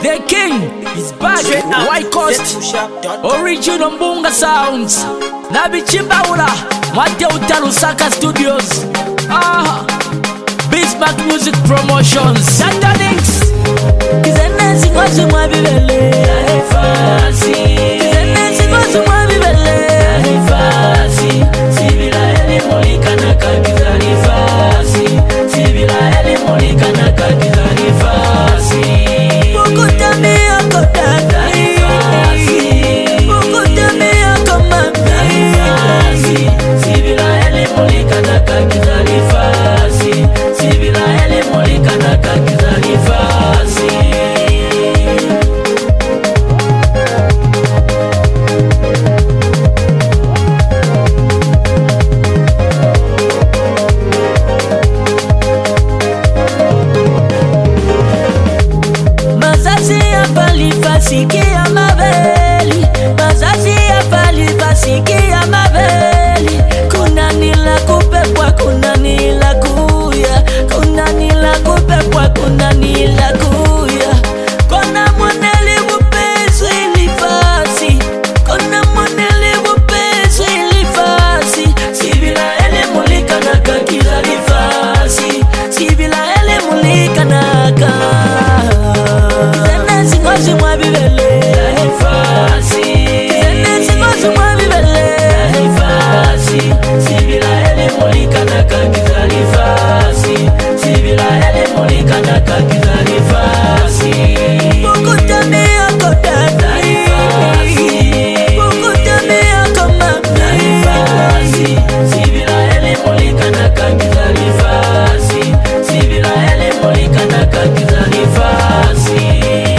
The king is back. White Coast original Mbunga sounds. Nabi Chimbaula Mateuta Lusaka Studios. Bismarck Music Promotions. Santa Links. Kizenezi kwazi mwabibele Fasi. Kizenezi kwazi mwabibele Fasi. Sibila ele molika na kakizani fasi. Sibila ele molika na kakizani fasi. Mukutamia kotata fasi. Mukutamia komami fasi. Sibila ele molika na kakizani fasi. Sibila ele molika na kakizani fasi. Sikia mabeli, mazazi ya pali sikia mabeli. Kuna nila kupepwa, kuna nila kuya. Kuna nila kupepwa, kuna nila kuya. Kuna mwaneli wupezu ilifasi. Kuna mwaneli wupezu ilifasi. Sibila ele mulika na kakiza lifasi. Sibila ele mulika na kakiza. Kwazi mwabibele Fasi. Kizenezi kwazi mwabibele Fasi. Sibila ele molika na kakizani fasi. Sibila ele molika na kakizani fasi. Mukutamia kotata fasi. Mukutamia komami fasi. Sibila ele molika na kakizani fasi. Sibila ele molika na kakizani fasi.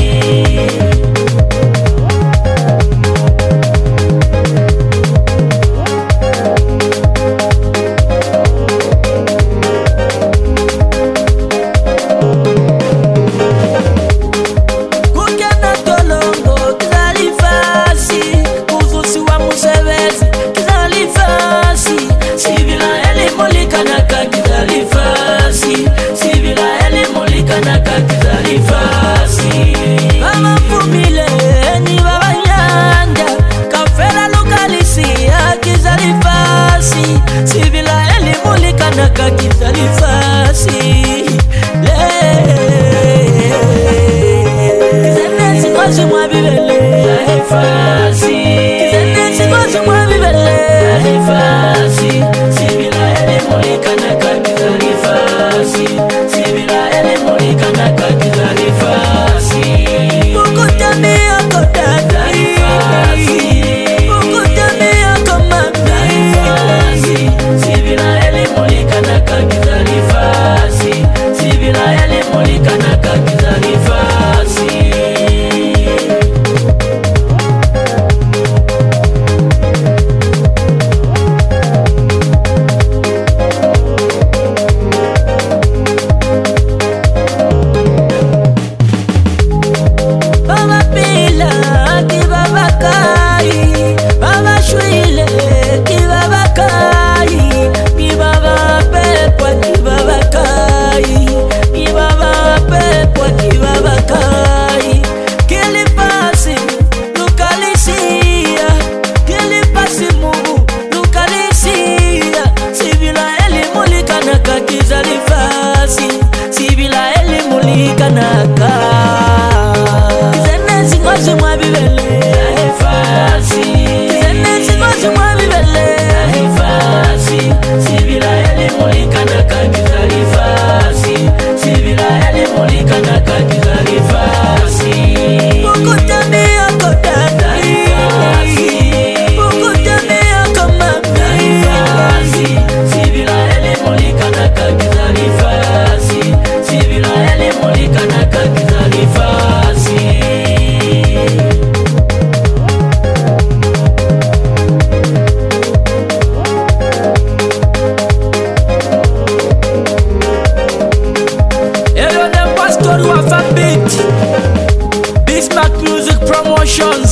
Bismarck Music Promotions.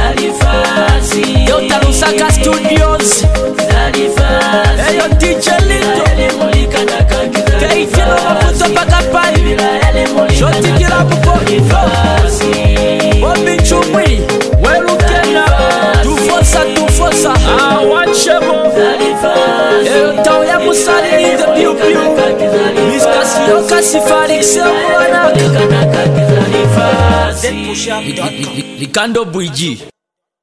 Yo Lusaka Studios. Yo DJ Lito. Keitino mafuto paka pai. Shoti kila pupo. Fire Musali in the pew pew. Mr. Sioka Sifari Semwana. Likando Bwiji.